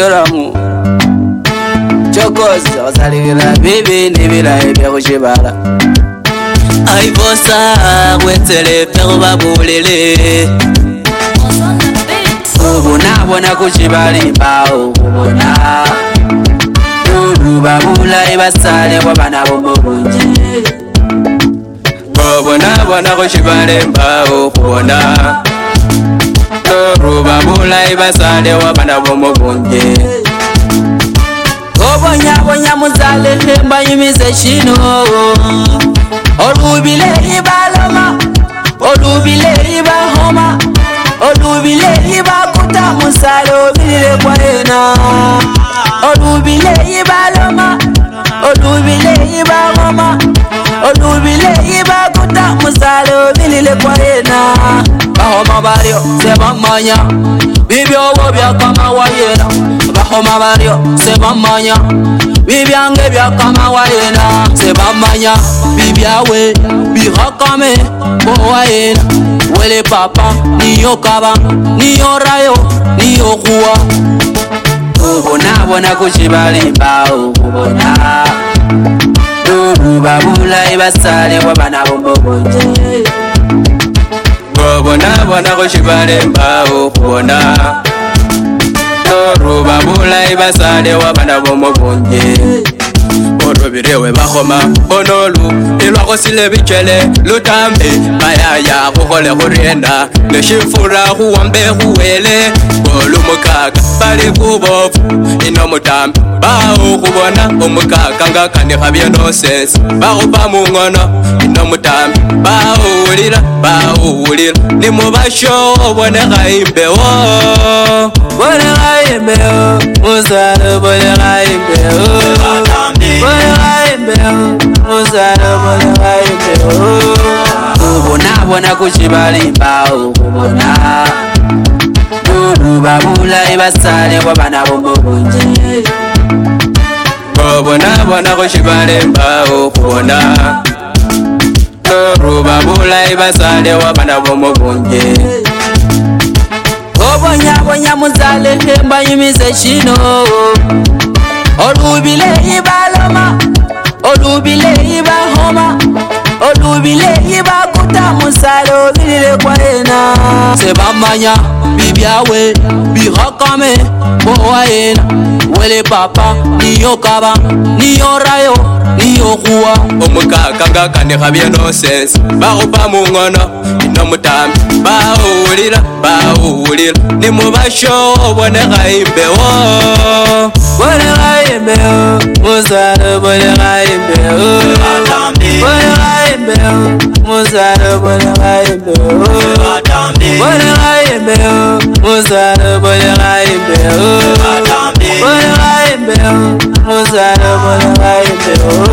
Joramu Chokozi wasalira bibi nibira ebya kushibala Aibosa wetele pero babulele Ubona kushibali mbao ubona Babula ibasale wabana bomobunji Ubona kushibali mbao ubona Babula ibasale wabana bomobunji Obonya muzale hemba yimize shino Olubile ibalama Olubile ibahoma Olubile ibakuta musale obile kwa ena Olubile ibalama Olubile ibahoma Olubile ibakuta musale obile kwa ena Bahoma baryo sebamanya Bibyo bya kama wayena Bahoma baryo sebamanya Bibyange bya kama wayena sebamanya Bibyawe bihakame bo wayena Wele papa niyo kaba niyo rayo niyo kuwa Ubona kushibali mbao ubona Babula ibasale wabana bombobonje Ubona kushibali mbao ubona Babula ibasale wabana bombobonje Birewe bahoma bonolu ilwako sile bichele lutambe bayaya kukole kurienda neshifura huwambe huwele bolu mukaka bali kubofu ino mutambe bao kubona umukaka ngakani khabye no sense bao pamungono ino mutambe bao ulira ni mubasho bone gaimbewo muzaro bone gaimbewo Ubona kushibali mbao ubona Babula ibasale wabana bombobunji Ubona kushibali mbao ubona Babula ibasale wabana bombobunji Obonya muzale hemba yimize shino Olubile ibalama Olubile ibahoma Olubile ibakuta musale obile kwa ena Sebamanya bibyawe bihakame bo wayena Wele papa niyo kaba niyo rayo niyo kuwa Omukaka ngakani khabye no sense Bahupa mungono ino mutambi Bahulira Ni mubasho bone gaimbewo Bone gaimbewo Muzaro bone gaimbewo Bone gaimbewo Muzaro bone gaimbewo Bone gaimbewo Muzaro bone gaimbewo Bone gaimbewo Muzaro bone gaimbewo